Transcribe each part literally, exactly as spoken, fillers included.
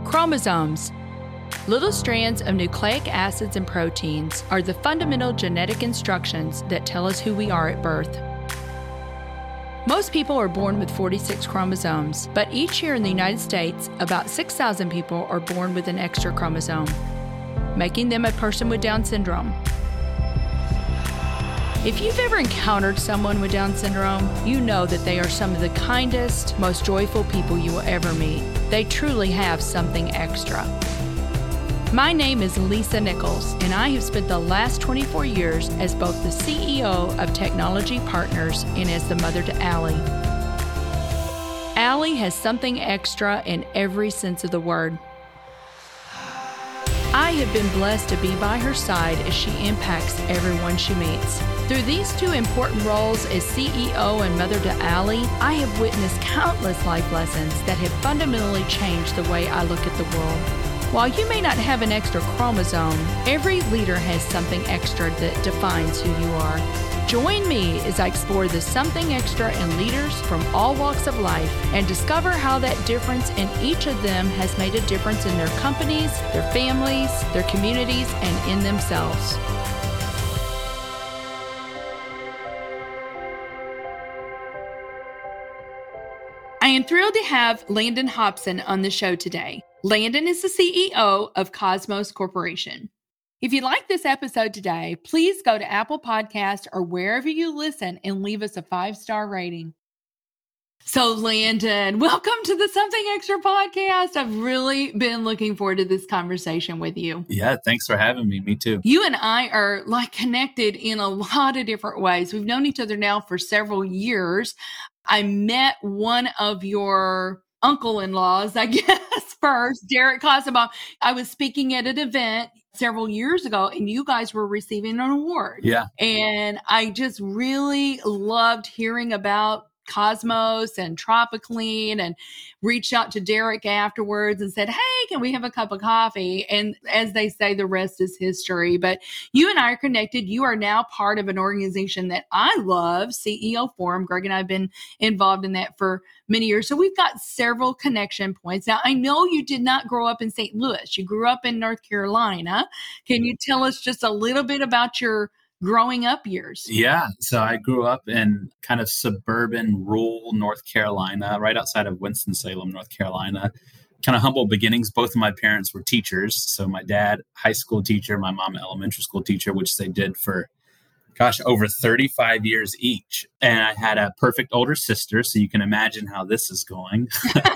Chromosomes. Little strands of nucleic acids and proteins are the fundamental genetic instructions that tell us who we are at birth. Most people are born with forty-six chromosomes, but each year in the United States, about six thousand people are born with an extra chromosome, making them a person with Down syndrome. If you've ever encountered someone with Down syndrome, you know that they are some of the kindest, most joyful people you will ever meet. They truly have something extra. My name is Lisa Nichols, and I have spent the last twenty-four years as both the C E O of Technology Partners and as the mother to Allie. Allie has something extra in every sense of the word. I have been blessed to be by her side as she impacts everyone she meets. Through these two important roles as C E O and mother to Allie, I have witnessed countless life lessons that have fundamentally changed the way I look at the world. While you may not have an extra chromosome, every leader has something extra that defines who you are. Join me as I explore the something extra in leaders from all walks of life and discover how that difference in each of them has made a difference in their companies, their families, their communities, and in themselves. I am thrilled to have Landon Hobson on the show today. Landon is the C E O of Cosmos Corporation. If you like this episode today, please go to Apple Podcasts or wherever you listen and leave us a five-star rating. So Landon, welcome to the Something Extra podcast. I've really been looking forward to this conversation with you. Yeah, thanks for having me. Me too. You and I are like connected in a lot of different ways. We've known each other now for several years. I met one of your uncle-in-laws, I guess, first, Derek Kasabon. I was speaking at an event several years ago, and you guys were receiving an award. Yeah. And I just really loved hearing about Cosmos and Tropiclean, and reached out to Derek afterwards and said, hey, can we have a cup of coffee? And as they say, the rest is history. But you and I are connected. You are now part of an organization that I love, C E O Forum. Greg and I have been involved in that for many years. So we've got several connection points. Now, I know you did not grow up in Saint Louis. You grew up in North Carolina. Can you tell us just a little bit about your growing up years? Yeah. So I grew up in kind of suburban, rural North Carolina, right outside of Winston-Salem, North Carolina. Kind of humble beginnings. Both of my parents were teachers. So my dad, high school teacher, my mom, elementary school teacher, which they did for, gosh, over thirty-five years each. And I had a perfect older sister. So you can imagine how this is going.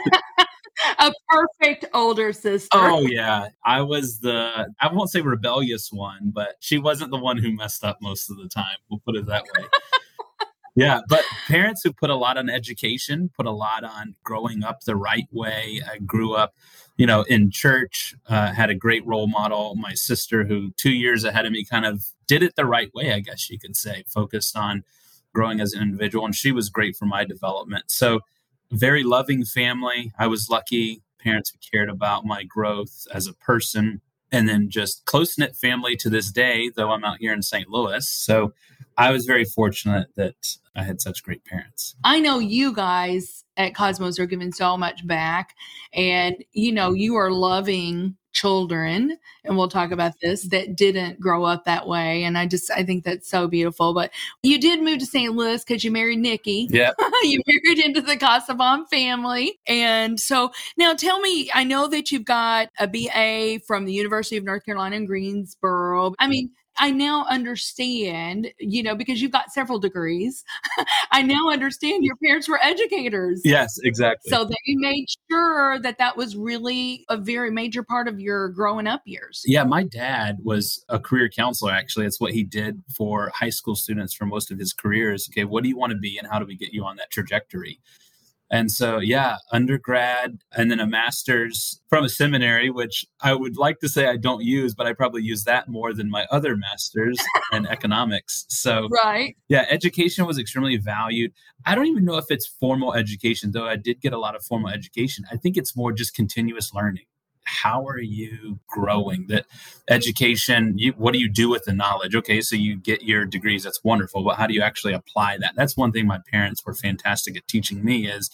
A perfect older sister. Oh, yeah. I was the, I won't say rebellious one, but she wasn't the one who messed up most of the time. We'll put it that way. Yeah. But parents who put a lot on education, put a lot on growing up the right way. I grew up, you know, in church, uh, had a great role model. My sister, who two years ahead of me, kind of did it the right way, I guess you could say, focused on growing as an individual. And she was great for my development. So very loving family. I was lucky. Parents who cared about my growth as a person, and then just close-knit family to this day, though I'm out here in Saint Louis. So I was very fortunate that I had such great parents. I know you guys at Cosmos are giving so much back, and, you know, you are loving children, and we'll talk about this, that didn't grow up that way. And I just, I think that's so beautiful. But you did move to Saint Louis because you married Nikki. Yeah. You married into the Kasabon family. And so now tell me, I know that you've got a B A from the University of North Carolina in Greensboro. I mean, I now understand, you know, because you've got several degrees. I now understand your parents were educators. Yes, exactly. So they made sure that that was really a very major part of your growing up years. Yeah, my dad was a career counselor, actually. It's what he did for high school students for most of his careers. Okay, what do you want to be and how do we get you on that trajectory? And so, yeah, undergrad and then a master's from a seminary, which I would like to say I don't use, but I probably use that more than my other master's in economics. So, right. Yeah, education was extremely valued. I don't even know if it's formal education, though I did get a lot of formal education. I think it's more just continuous learning. How are you growing? That education, you, what do you do with the knowledge? Okay, so you get your degrees. That's wonderful. But how do you actually apply that? That's one thing my parents were fantastic at teaching me is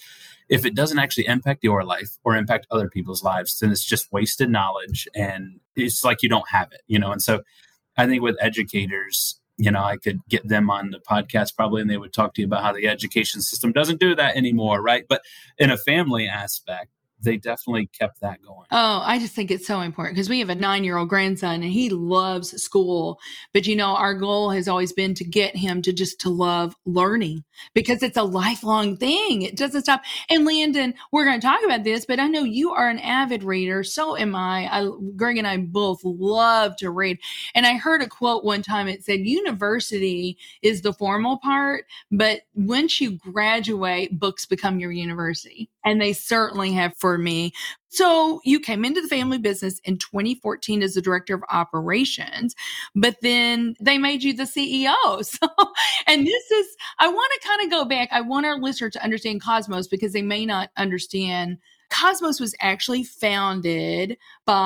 if it doesn't actually impact your life or impact other people's lives, then it's just wasted knowledge and it's like you don't have it, you know? And so I think with educators, you know, I could get them on the podcast probably, and they would talk to you about how the education system doesn't do that anymore, right? But in a family aspect, they definitely kept that going. Oh, I just think it's so important because we have a nine-year-old grandson and he loves school. But, you know, our goal has always been to get him to just to love learning because it's a lifelong thing. It doesn't stop. And Landon, we're going to talk about this, but I know you are an avid reader. So am I. I. Greg and I both love to read. And I heard a quote one time. It said, university is the formal part, but once you graduate, books become your university. And they certainly have for me. So you came into the family business in twenty fourteen as the director of operations, but then they made you the C E O. So, and this is, I want to kind of go back. I want our listener to understand Cosmos because they may not understand. Cosmos was actually founded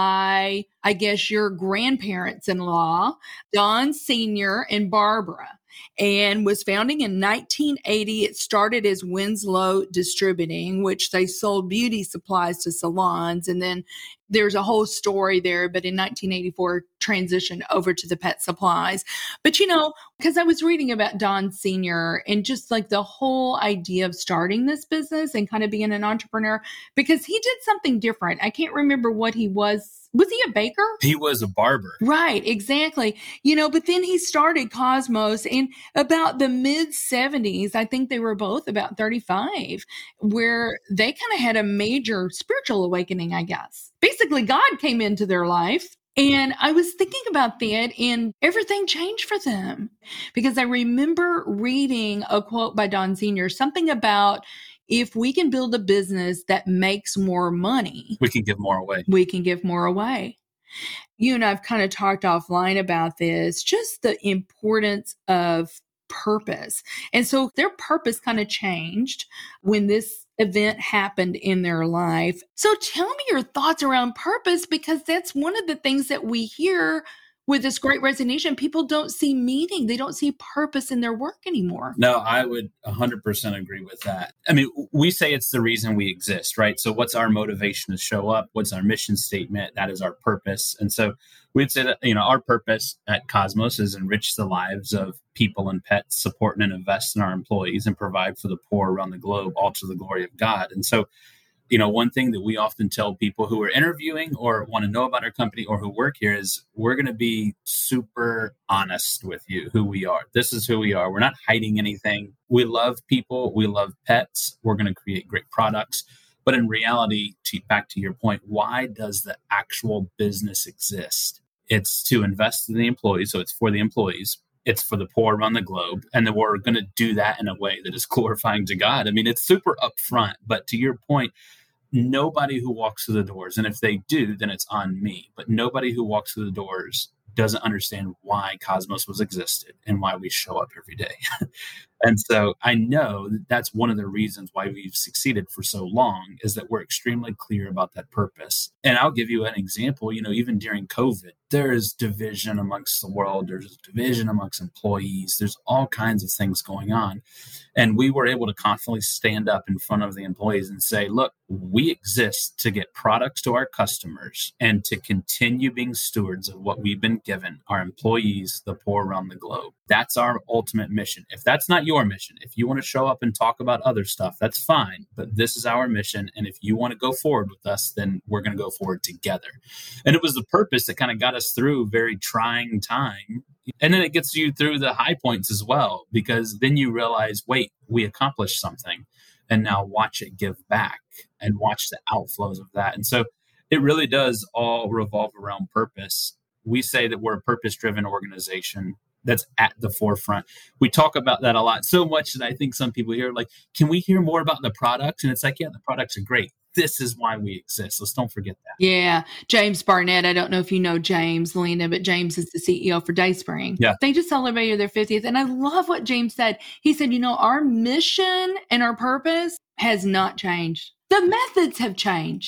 by, I guess, your grandparents-in-law, Don Senior and Barbara, and was founded in nineteen eighty. It started as Winslow Distributing, which they sold beauty supplies to salons. And then there's a whole story there, but in nineteen eighty-four transitioned over to the pet supplies. But, you know, because I was reading about Don Senior and just like the whole idea of starting this business and kind of being an entrepreneur, because he did something different. I can't remember what he was. Was he a baker? He was a barber. Right, exactly. You know, but then he started Cosmos in about the mid seventies. I think they were both about thirty-five, where they kind of had a major spiritual awakening, I guess. Basically, God came into their life. And I was thinking about that and everything changed for them because I remember reading a quote by Don Senior, something about if we can build a business that makes more money, we can give more away. We can give more away. You and I've kind of talked offline about this, just the importance of purpose. And so their purpose kind of changed when this event happened in their life. So tell me your thoughts around purpose, because that's one of the things that we hear with this Great Resignation. People don't see meaning. They don't see purpose in their work anymore. No, I would one hundred percent agree with that. I mean, we say it's the reason we exist, right? So what's our motivation to show up? What's our mission statement? That is our purpose. And so we'd say that, you know, our purpose at Cosmos is enrich the lives of people and pets, support and invest in our employees, and provide for the poor around the globe, all to the glory of God. And so, you know, one thing that we often tell people who are interviewing or want to know about our company or who work here is we're going to be super honest with you, who we are. This is who we are. We're not hiding anything. We love people. We love pets. We're going to create great products. But in reality, to, back to your point, why does the actual business exist? It's to invest in the employees. So it's for the employees. It's for the poor around the globe. And then we're going to do that in a way that is glorifying to God. I mean, it's super upfront. But to your point, nobody who walks through the doors, and if they do, then it's on me, but nobody who walks through the doors doesn't understand why Cosmos was existed and why we show up every day. And so I know that that's one of the reasons why we've succeeded for so long, is that we're extremely clear about that purpose. And I'll give you an example. You know, even during COVID, there is division amongst the world. There's division amongst employees. There's all kinds of things going on. And we were able to constantly stand up in front of the employees and say, look, we exist to get products to our customers and to continue being stewards of what we've been given, our employees, the poor around the globe. That's our ultimate mission. If that's not your mission, if you want to show up and talk about other stuff, that's fine. But this is our mission. And if you want to go forward with us, then we're going to go forward together. And it was the purpose that kind of got us through a very trying time. And then it gets you through the high points as well, because then you realize, wait, we accomplished something. And now watch it give back and watch the outflows of that. And so it really does all revolve around purpose. We say that we're a purpose-driven organization that's at the forefront. We talk about that a lot, so much that I think some people hear like, can we hear more about the products? And it's like, yeah, the products are great. This is why we exist. Let's don't forget that. Yeah. James Barnett. I don't know if you know James, Lena, but James is the C E O for Dayspring. Yeah. They just celebrated their fiftieth. And I love what James said. He said, you know, our mission and our purpose has not changed. The methods have changed.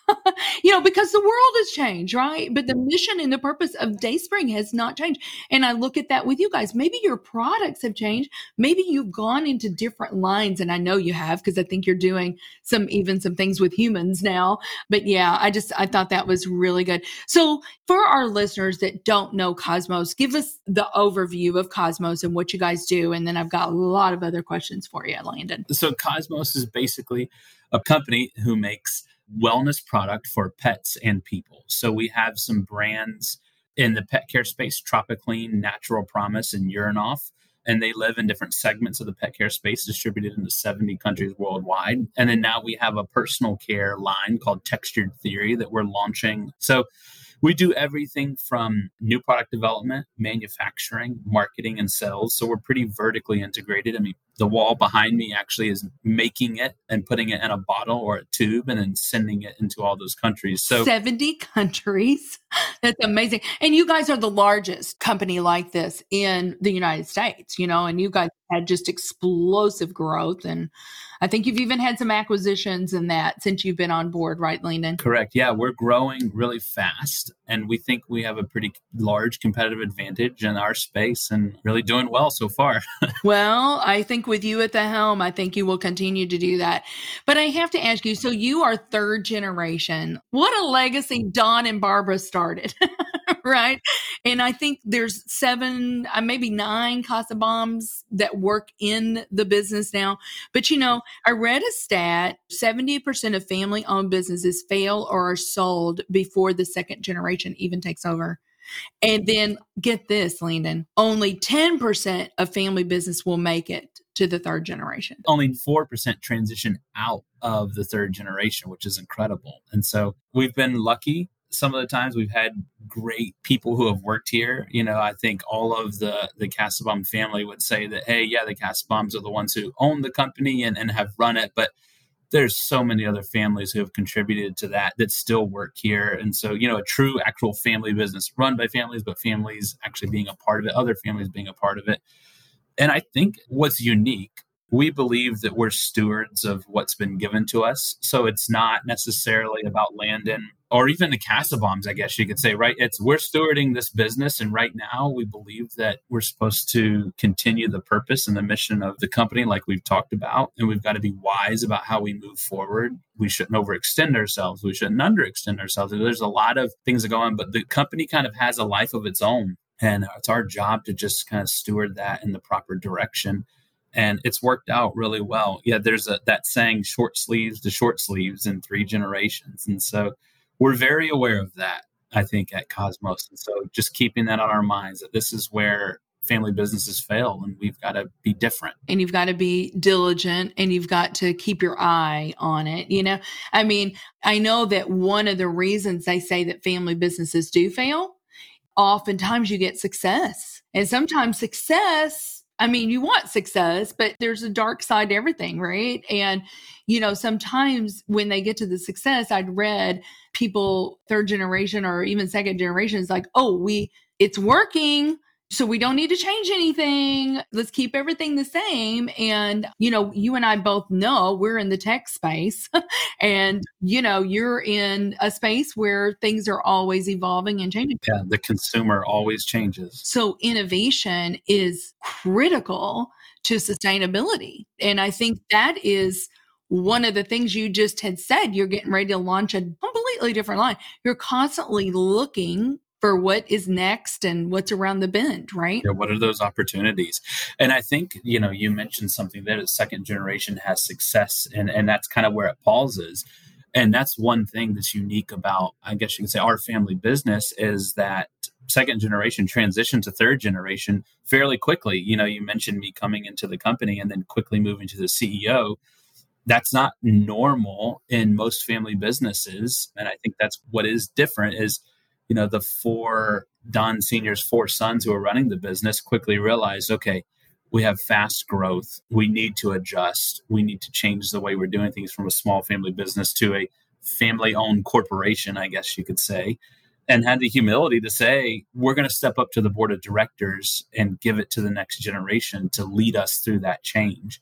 You know, because the world has changed, right? But the mission and the purpose of Dayspring has not changed. And I look at that with you guys. Maybe your products have changed. Maybe you've gone into different lines. And I know you have, because I think you're doing some, even some things with humans now. But yeah, I just, I thought that was really good. So for our listeners that don't know Cosmos, give us the overview of Cosmos and what you guys do. And then I've got a lot of other questions for you, Landon. So Cosmos is basically a company who makes wellness product for pets and people. So we have some brands in the pet care space: Tropiclean, Natural Promise, and Urinoff. And they live in different segments of the pet care space, distributed into seventy countries worldwide. And then now we have a personal care line called Textured Theory that we're launching. So we do everything from new product development, manufacturing, marketing, and sales. So we're pretty vertically integrated. I mean, the wall behind me actually is making it and putting it in a bottle or a tube and then sending it into all those countries. So seventy countries. That's amazing. And you guys are the largest company like this in the United States, you know, and you guys had just explosive growth. And I think you've even had some acquisitions in that since you've been on board, right, Landon? Correct. Yeah, we're growing really fast. And we think we have a pretty large competitive advantage in our space and really doing well so far. Well, I think with you at the helm, I think you will continue to do that. But I have to ask you, so you are third generation. What a legacy Don and Barbara started, right? And I think there's seven, uh, maybe nine Casa Bombs that work in the business now. But, you know, I read a stat, seventy percent of family-owned businesses fail or are sold before the second generation even takes over. And then get this, Landon, only ten percent of family business will make it to the third generation. Only four percent transition out of the third generation, which is incredible. And so we've been lucky. Some of the times we've had great people who have worked here. You know, I think all of the, the Casabom family would say that, hey, yeah, the Casaboms are the ones who own the company and, and have run it. But there's so many other families who have contributed to that that still work here. And so, you know, a true actual family business run by families, but families actually being a part of it, other families being a part of it. And I think what's unique, we believe that we're stewards of what's been given to us. So it's not necessarily about Landon or even the Casabombs, I guess you could say, right? It's we're stewarding this business. And right now we believe that we're supposed to continue the purpose and the mission of the company like we've talked about. And we've got to be wise about how we move forward. We shouldn't overextend ourselves. We shouldn't underextend ourselves. There's a lot of things that go on, but the company kind of has a life of its own. And it's our job to just kind of steward that in the proper direction. And it's worked out really well. Yeah, there's a, that saying, short sleeves to short sleeves in three generations. And so we're very aware of that, I think, at Cosmos. And so just keeping that on our minds, that this is where family businesses fail and we've got to be different. And you've got to be diligent and you've got to keep your eye on it. You know, I mean, I know that one of the reasons they say that family businesses do fail, oftentimes you get success. And sometimes success, I mean, you want success, but there's a dark side to everything, right? And, you know, sometimes when they get to the success, I'd read people, third generation or even second generation, is like, oh, we, it's working. So we don't need to change anything. Let's keep everything the same. And, you know, you and I both know we're in the tech space and, you know, you're in a space where things are always evolving and changing. Yeah, the consumer always changes. So innovation is critical to sustainability. And I think that is one of the things you just had said. You're getting ready to launch a completely different line. You're constantly looking for what is next and what's around the bend, right? Yeah, what are those opportunities? And I think, you know, you mentioned something that a second generation has success, and, and that's kind of where it pauses. And that's one thing that's unique about, I guess you could say, our family business is that second generation transition to third generation fairly quickly. You know, you mentioned me coming into the company and then quickly moving to the C E O. That's not normal in most family businesses. And I think that's what is different is, you know, the four Don Senior's four sons who are running the business quickly realized, okay, we have fast growth. We need to adjust. We need to change the way we're doing things from a small family business to a family-owned corporation, I guess you could say, and had the humility to say, we're going to step up to the board of directors and give it to the next generation to lead us through that change.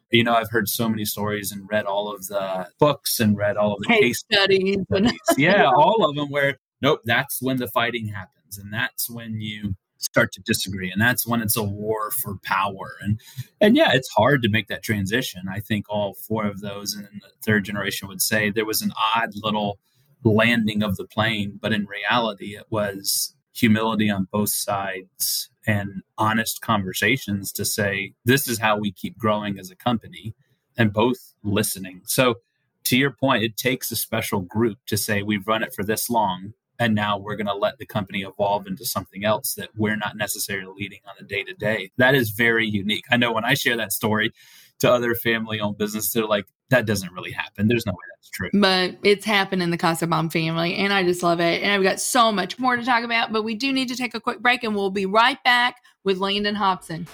You know, I've heard so many stories and read all of the books and read all of the Case case studies. studies. Yeah, all of them where, nope, that's when the fighting happens. And that's when you start to disagree. And that's when it's a war for power. And and yeah, it's hard to make that transition. I think all four of those and then the third generation would say there was an odd little landing of the plane, but in reality, it was humility on both sides and honest conversations to say, this is how we keep growing as a company, and both listening. So to your point, it takes a special group to say, we've run it for this long, and now we're going to let the company evolve into something else that we're not necessarily leading on a day to day. That is very unique. I know when I share that story to other family owned businesses, they're like, that doesn't really happen. There's no way that's true. But it's happened in the Kasabam family, and I just love it. And I've got so much more to talk about, but we do need to take a quick break, and we'll be right back with Landon Hobson.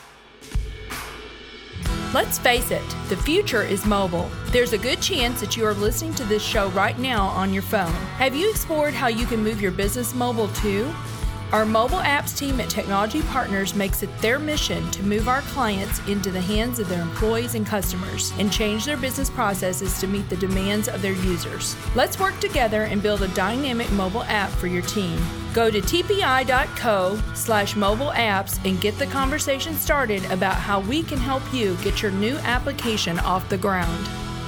Let's face it, the future is mobile. There's a good chance that you are listening to this show right now on your phone. Have you explored how you can move your business mobile too? Our mobile apps team at Technology Partners makes it their mission to move our clients into the hands of their employees and customers and change their business processes to meet the demands of their users. Let's work together and build a dynamic mobile app for your team. Go to tpi.co slash mobile apps and get the conversation started about how we can help you get your new application off the ground.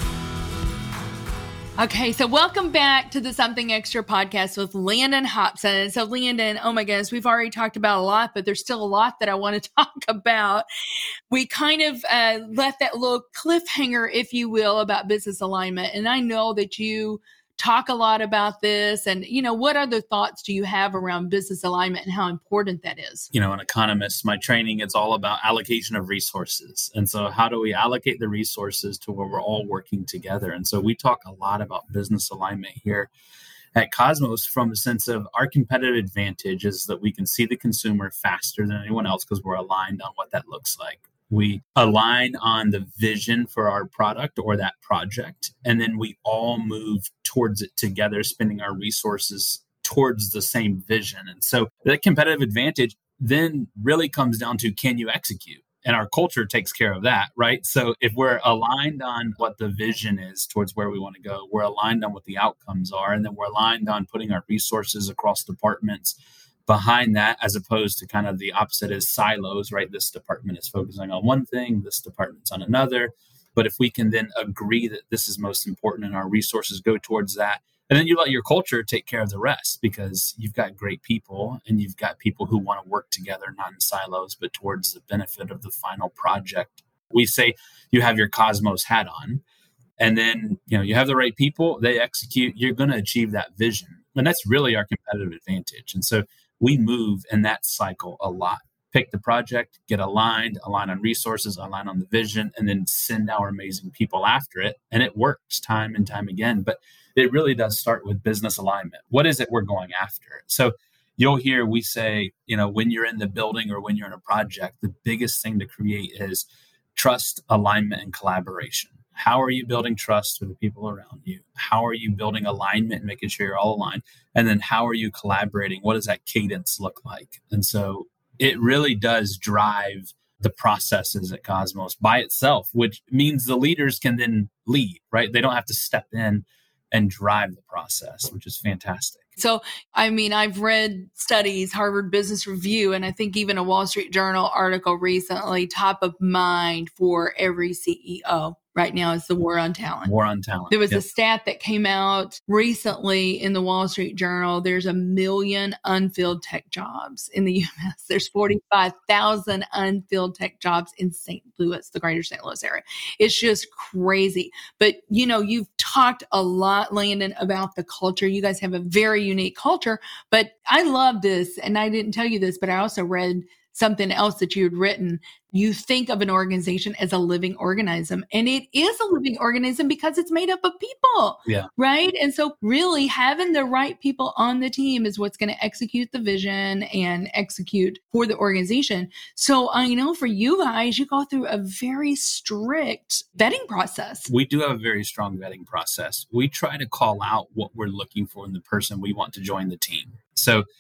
Okay, so welcome back to the Something Extra podcast with Landon Hobson. So Landon, oh my goodness, we've already talked about a lot, but there's still a lot that I want to talk about. We kind of uh, left that little cliffhanger, if you will, about business alignment. And I know that you talk a lot about this. And, you know, what other thoughts do you have around business alignment and how important that is? You know, an economist, my training is all about allocation of resources. And so how do we allocate the resources to where we're all working together? And so we talk a lot about business alignment here at Cosmos from a sense of our competitive advantage is that we can see the consumer faster than anyone else because we're aligned on what that looks like. We align on the vision for our product or that project, and then we all move towards it together, spending our resources towards the same vision. And so that competitive advantage then really comes down to, can you execute? And our culture takes care of that, right? So if we're aligned on what the vision is towards where we want to go, we're aligned on what the outcomes are, and then we're aligned on putting our resources across departments behind that, as opposed to kind of the opposite is silos, right? This department is focusing on one thing, this department's on another. But if we can then agree that this is most important and our resources go towards that, and then you let your culture take care of the rest because you've got great people and you've got people who want to work together, not in silos, but towards the benefit of the final project. We say you have your Cosmos hat on, and then, you know, you have the right people, they execute, you're going to achieve that vision. And that's really our competitive advantage. And so we move in that cycle a lot. Pick the project, get aligned, align on resources, align on the vision, and then send our amazing people after it. And it works time and time again. But it really does start with business alignment. What is it we're going after? So you'll hear we say, you know, when you're in the building or when you're in a project, the biggest thing to create is trust, alignment, and collaboration. How are you building trust with the people around you? How are you building alignment and making sure you're all aligned? And then how are you collaborating? What does that cadence look like? And so it really does drive the processes at Cosmos by itself, which means the leaders can then lead, right? They don't have to step in and drive the process, which is fantastic. So, I mean, I've read studies, Harvard Business Review, and I think even a Wall Street Journal article recently, top of mind for every C E O right now is the war on talent. War on talent. There was yep. a stat that came out recently in the Wall Street Journal. There's a million unfilled tech jobs in the U S. There's forty-five thousand unfilled tech jobs in Saint Louis, the greater Saint Louis area. It's just crazy. But, you know, you've talked a lot, Landon, about the culture. You guys have a very unique culture, but I love this. And I didn't tell you this, but I also read something else that you had written. You think of an organization as a living organism, and it is a living organism because it's made up of people, yeah. right? And so really having the right people on the team is what's going to execute the vision and execute for the organization. So I know for you guys, you go through a very strict vetting process. We do have a very strong vetting process. We try to call out what we're looking for in the person we want to join the team. So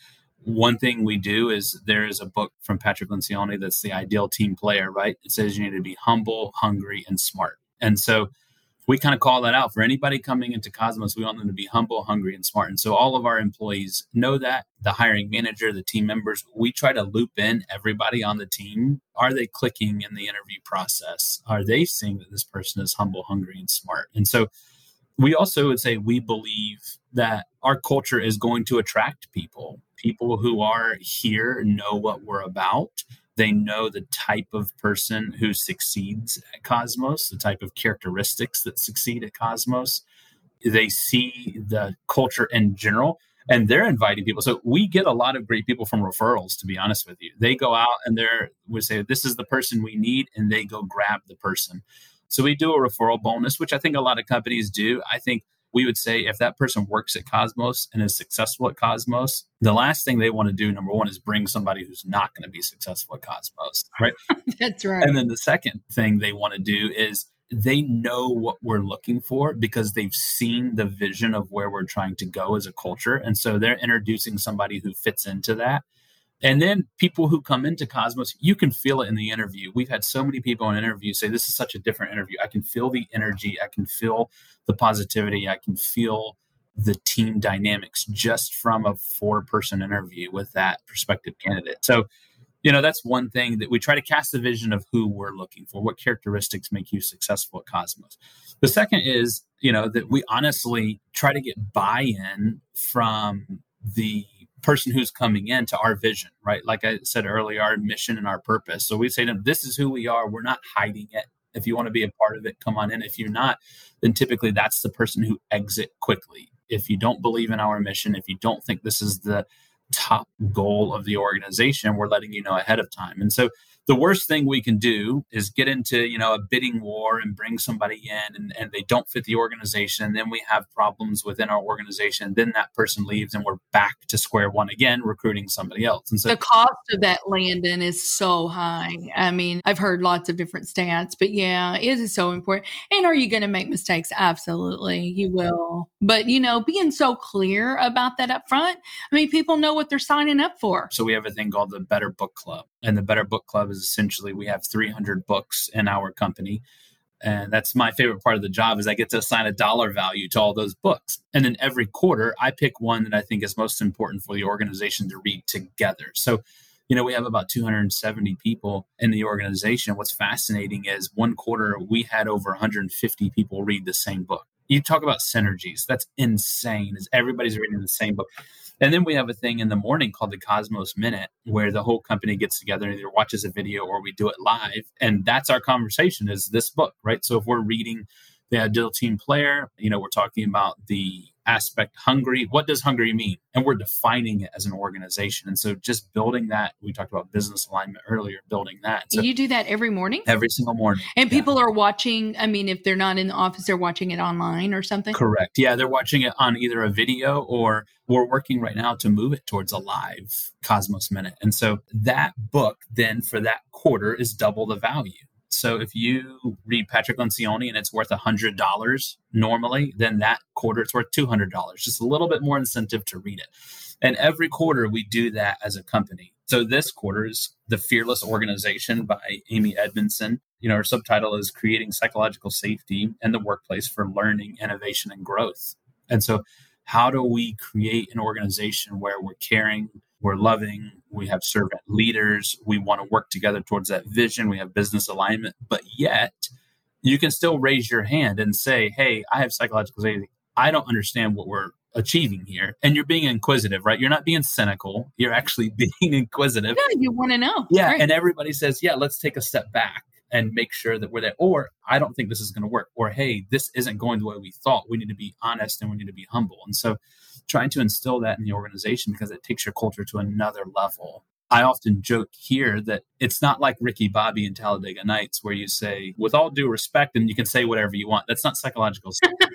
one thing we do is there is a book from Patrick Lencioni that's the ideal team player, right? It says you need to be humble, hungry, and smart. And so we kind of call that out for anybody coming into Cosmos. We want them to be humble, hungry, and smart. And so all of our employees know that. The hiring manager, the team members, we try to loop in everybody on the team. Are they clicking in the interview process? Are they seeing that this person is humble, hungry, and smart? And so we also would say we believe that our culture is going to attract people. People who are here know what we're about. They know the type of person who succeeds at Cosmos, the type of characteristics that succeed at Cosmos. They see the culture in general, and they're inviting people. So we get a lot of great people from referrals, to be honest with you. They go out and they're, we say, this is the person we need, and they go grab the person. So we do a referral bonus, which I think a lot of companies do. I think we would say if that person works at Cosmos and is successful at Cosmos, the last thing they want to do, number one, is bring somebody who's not going to be successful at Cosmos, right? That's right. And then the second thing they want to do is they know what we're looking for because they've seen the vision of where we're trying to go as a culture. And so they're introducing somebody who fits into that. And then people who come into Cosmos, you can feel it in the interview. We've had so many people in interviews say, this is such a different interview. I can feel the energy. I can feel the positivity. I can feel the team dynamics just from a four-person interview with that prospective candidate. So, you know, that's one thing that we try to cast the vision of who we're looking for. What characteristics make you successful at Cosmos? The second is, you know, that we honestly try to get buy-in from the person who's coming into our vision, right? Like I said earlier, our mission and our purpose. So we say to them, this is who we are. We're not hiding it. If you want to be a part of it, come on in. If you're not, then typically that's the person who exit quickly. If you don't believe in our mission, if you don't think this is the top goal of the organization, we're letting you know ahead of time. And so the worst thing we can do is get into, you know, a bidding war and bring somebody in and, and they don't fit the organization. And then we have problems within our organization. Then that person leaves and we're back to square one again, recruiting somebody else. And so the cost of that, Landon, is so high. I mean, I've heard lots of different stats, but yeah, it is so important. And are you going to make mistakes? Absolutely, you will. But, you know, being so clear about that up front, I mean, people know what they're signing up for. So we have a thing called the Better Book Club. And the Better Book Club is essentially we have three hundred books in our company. And that's my favorite part of the job is I get to assign a dollar value to all those books. And then every quarter, I pick one that I think is most important for the organization to read together. So, you know, we have about two hundred seventy people in the organization. What's fascinating is one quarter, we had over one hundred fifty people read the same book. You talk about synergies. That's insane. Is everybody's reading the same book. And then we have a thing in the morning called the Cosmos Minute, where the whole company gets together and either watches a video or we do it live. And that's our conversation is this book, right? So if we're reading the Ideal Team Player, you know, we're talking about the aspect hungry. What does hungry mean? And we're defining it as an organization. And so just building that, we talked about business alignment earlier, building that. So you do that every morning? Every single morning. And yeah. people are watching, I mean, if they're not in the office, they're watching it online or something? Correct. Yeah, they're watching it on either a video or we're working right now to move it towards a live Cosmos Minute. And so that book then for that quarter is double the value. So if you read Patrick Lencioni and it's worth one hundred dollars normally, then that quarter it's worth two hundred dollars, just a little bit more incentive to read it. And every quarter we do that as a company. So this quarter is The Fearless Organization by Amy Edmondson. You know, her subtitle is Creating Psychological Safety in the Workplace for Learning, Innovation, and Growth. And so how do we create an organization where we're caring, we're loving, we have servant leaders, we want to work together towards that vision, we have business alignment, but yet you can still raise your hand and say, hey, I have psychological safety. I don't understand what we're achieving here. And you're being inquisitive, right? You're not being cynical. You're actually being inquisitive. Yeah, you want to know. Yeah. Right. And everybody says, yeah, let's take a step back and make sure that we're there. Or I don't think this is going to work. Or, hey, this isn't going the way we thought. We need to be honest and we need to be humble. And so trying to instill that in the organization because it takes your culture to another level. I often joke here that it's not like Ricky Bobby and Talladega Nights where you say, with all due respect, and you can say whatever you want. That's not psychological safety.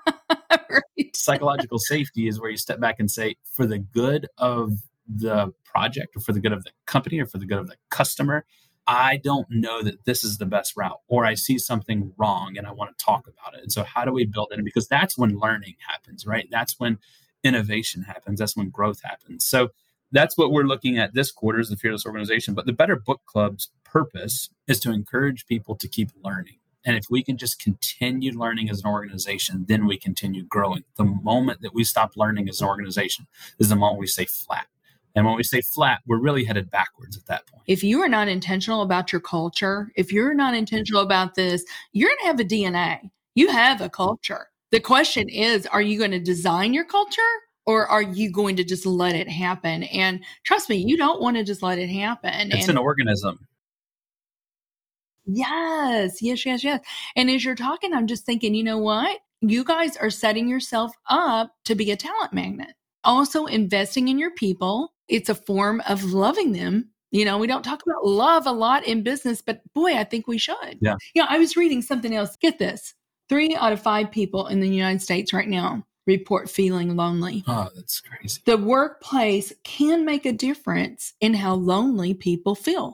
Right. Psychological safety is where you step back and say, for the good of the project or for the good of the company or for the good of the customer, I don't know that this is the best route, or I see something wrong and I want to talk about it. And so how do we build it? Because that's when learning happens, right? That's when innovation happens. That's when growth happens. So that's what we're looking at this quarter is the Fearless Organization. But the Better Book Club's purpose is to encourage people to keep learning. And if we can just continue learning as an organization, then we continue growing. The moment that we stop learning as an organization is the moment we stay flat. And when we stay flat, we're really headed backwards at that point. If you are not intentional about your culture, if you're not intentional about this, you're going to have a D N A. You have a culture. The question is, are you going to design your culture or are you going to just let it happen? And trust me, you don't want to just let it happen. It's and an organism. Yes, yes, yes, yes. And as you're talking, I'm just thinking, you know what? You guys are setting yourself up to be a talent magnet. Also investing in your people. It's a form of loving them. You know, we don't talk about love a lot in business, but boy, I think we should. Yeah. You know, I was reading something else. Get this. Three out of five people in the United States right now report feeling lonely. Oh, that's crazy. The workplace can make a difference in how lonely people feel.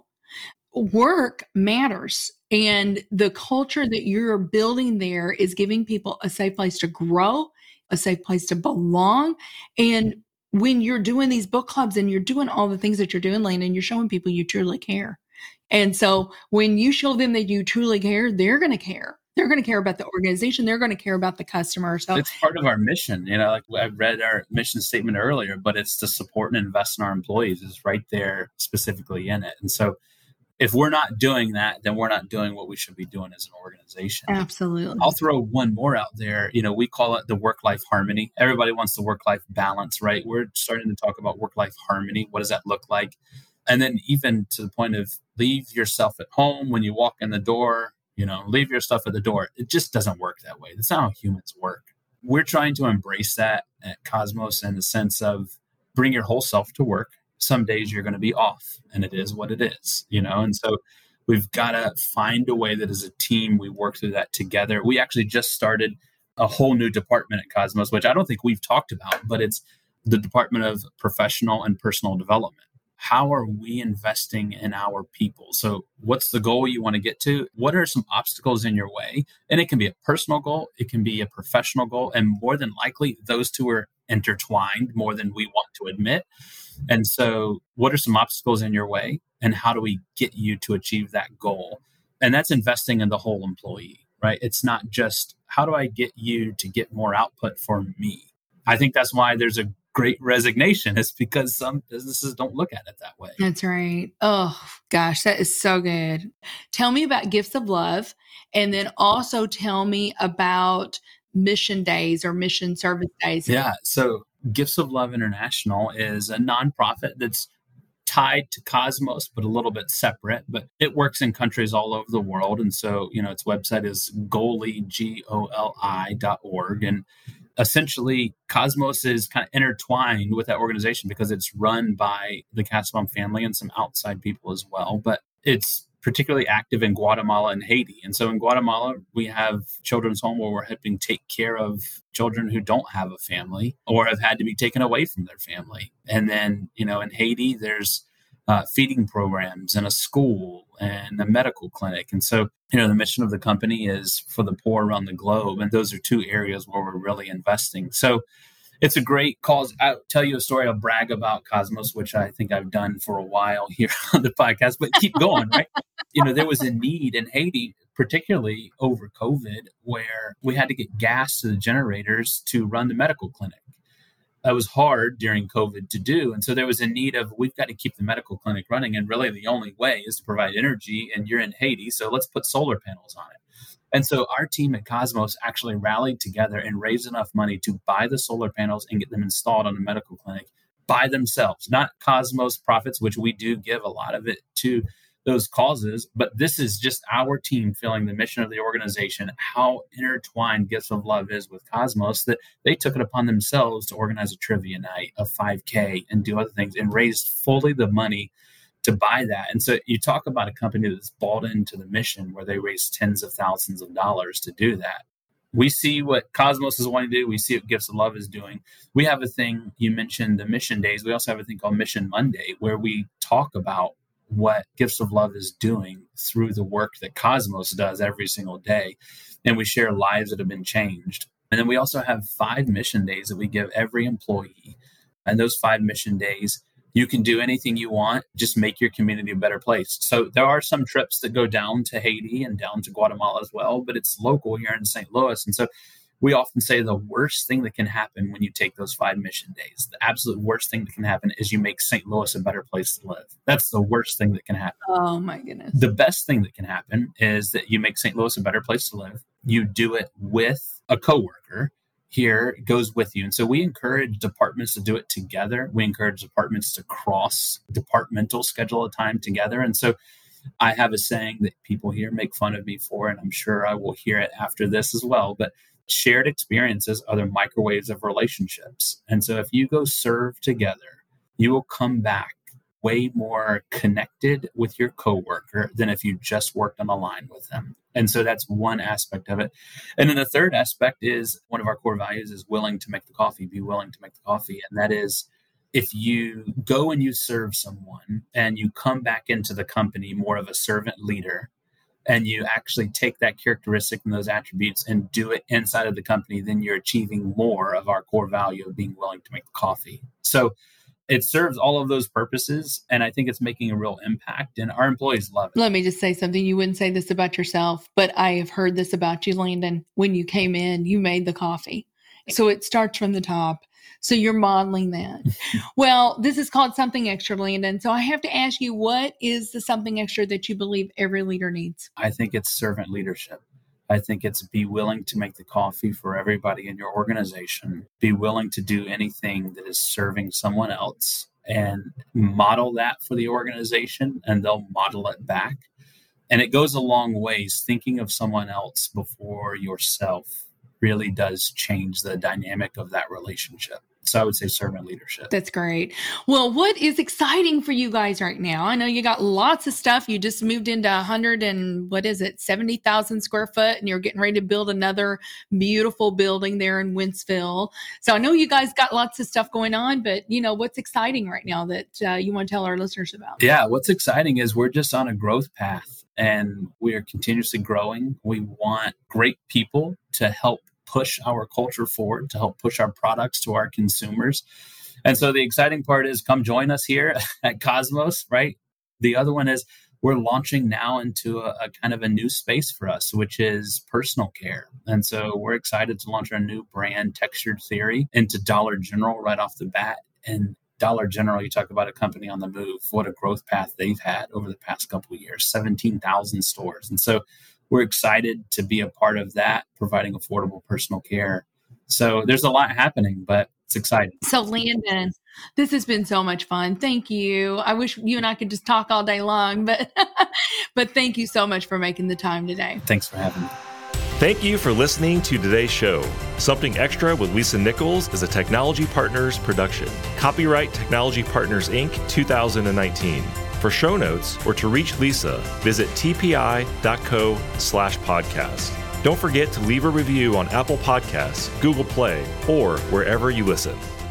Work matters. And the culture that you're building there is giving people a safe place to grow, a safe place to belong. And when you're doing these book clubs and you're doing all the things that you're doing, Lane, and you're showing people you truly care. And so when you show them that you truly care, they're going to care. They're going to care about the organization. They're going to care about the customer. So it's part of our mission. You know, like I read our mission statement earlier, but it's to support and invest in our employees is right there specifically in it. And so if we're not doing that, then we're not doing what we should be doing as an organization. Absolutely. I'll throw one more out there. You know, we call it the work-life harmony. Everybody wants the work-life balance, right? We're starting to talk about work-life harmony. What does that look like? And then even to the point of leave yourself at home when you walk in the door, you know, leave your stuff at the door. It just doesn't work that way. That's not how humans work. We're trying to embrace that at Cosmos in the sense of bring your whole self to work. Some days you're going to be off and it is what it is, you know? And so we've got to find a way that as a team, we work through that together. We actually just started a whole new department at Cosmos, which I don't think we've talked about, but it's the Department of Professional and Personal Development. How are we investing in our people? So what's the goal you want to get to? What are some obstacles in your way? And it can be a personal goal. It can be a professional goal. And more than likely, those two are intertwined more than we want to admit. And so what are some obstacles in your way? And how do we get you to achieve that goal? And that's investing in the whole employee, right? It's not just how do I get you to get more output for me? I think that's why there's a great resignation. It's because some businesses don't look at it that way. That's right. Oh, gosh, that is so good. Tell me about Gifts of Love. And then also tell me about mission days or mission service days. Yeah. So Gifts of Love International is a nonprofit that's tied to Cosmos, but a little bit separate. But it works in countries all over the world. And so, you know, its website is goli, G O L I dot org. And essentially, Cosmos is kind of intertwined with that organization because it's run by the Kasabam family and some outside people as well. But it's particularly active in Guatemala and Haiti. And so in Guatemala, we have Children's Home where we're helping take care of children who don't have a family or have had to be taken away from their family. And then, you know, in Haiti, there's uh, feeding programs and a school and a medical clinic. And so, you know, the mission of the company is for the poor around the globe. And those are two areas where we're really investing. So it's a great cause. I'll tell you a story. I'll brag about Cosmos, which I think I've done for a while here on the podcast, but keep going, right? You know, there was a need in Haiti, particularly over COVID, where we had to get gas to the generators to run the medical clinic. That was hard during COVID to do. And so there was a need of, we've got to keep the medical clinic running. And really the only way is to provide energy. And you're in Haiti, so let's put solar panels on it. And so our team at Cosmos actually rallied together and raised enough money to buy the solar panels and get them installed on the medical clinic by themselves, not Cosmos profits, which we do give a lot of it to those causes. But this is just our team feeling the mission of the organization, how intertwined Gifts of Love is with Cosmos, that they took it upon themselves to organize a trivia night, a five K, and do other things and raised fully the money to buy that. And so you talk about a company that's bought into the mission where they raise tens of thousands of dollars to do that. We see what Cosmos is wanting to do. We see what Gifts of Love is doing. We have a thing, you mentioned the mission days. We also have a thing called Mission Monday, where we talk about what Gifts of Love is doing through the work that Cosmos does every single day. And we share lives that have been changed. And then we also have five mission days that we give every employee. And those five mission days, You can do anything you want. Just make your community a better place. So there are some trips that go down to Haiti and down to Guatemala as well, but it's local here in Saint Louis. And so we often say the worst thing that can happen when you take those five mission days, the absolute worst thing that can happen is you make Saint Louis a better place to live. That's the worst thing that can happen. Oh my goodness. The best thing that can happen is that you make Saint Louis a better place to live. You do it with a coworker here, goes with you. And so we encourage departments to do it together. We encourage departments to cross departmental schedule a time together. And so I have a saying that people here make fun of me for, and I'm sure I will hear it after this as well, but shared experiences are the microwaves of relationships. And so if you go serve together, you will come back way more connected with your coworker than if you just worked on a line with them. And so that's one aspect of it. And then the third aspect is one of our core values is willing to make the coffee, be willing to make the coffee. And that is if you go and you serve someone and you come back into the company more of a servant leader, and you actually take that characteristic and those attributes and do it inside of the company, then you're achieving more of our core value of being willing to make the coffee. So it serves all of those purposes, and I think it's making a real impact, and our employees love it. Let me just say something. You wouldn't say this about yourself, but I have heard this about you, Landon. When you came in, you made the coffee. So it starts from the top. So you're modeling that. Well, this is called Something Extra, Landon. So I have to ask you, what is the something extra that you believe every leader needs? I think it's servant leadership. I think it's be willing to make the coffee for everybody in your organization, be willing to do anything that is serving someone else and model that for the organization, and they'll model it back. And it goes a long ways. Thinking of someone else before yourself really does change the dynamic of that relationship. So I would say servant leadership. That's great. Well, what is exciting for you guys right now? I know you got lots of stuff. You just moved into a hundred and what is it, seventy thousand square foot, and you're getting ready to build another beautiful building there in Wentzville. So I know you guys got lots of stuff going on, but you know, what's exciting right now that uh, you want to tell our listeners about? Yeah, what's exciting is we're just on a growth path and we are continuously growing. We want great people to help push our culture forward, to help push our products to our consumers. And so the exciting part is come join us here at Cosmos, right? The other one is we're launching now into a, a kind of a new space for us, which is personal care. And so we're excited to launch our new brand, Textured Theory, into Dollar General right off the bat. And Dollar General, you talk about a company on the move, what a growth path they've had over the past couple of years, seventeen thousand stores. And so we're excited to be a part of that, providing affordable personal care. So there's a lot happening, but it's exciting. So Landon, this has been so much fun. Thank you. I wish you and I could just talk all day long, but but thank you so much for making the time today. Thanks for having me. Thank you for listening to today's show. Something Extra with Lisa Nichols is a Technology Partners production. Copyright Technology Partners, Incorporated, two thousand nineteen. For show notes or to reach Lisa, visit tpi.co slash podcast. Don't forget to leave a review on Apple Podcasts, Google Play, or wherever you listen.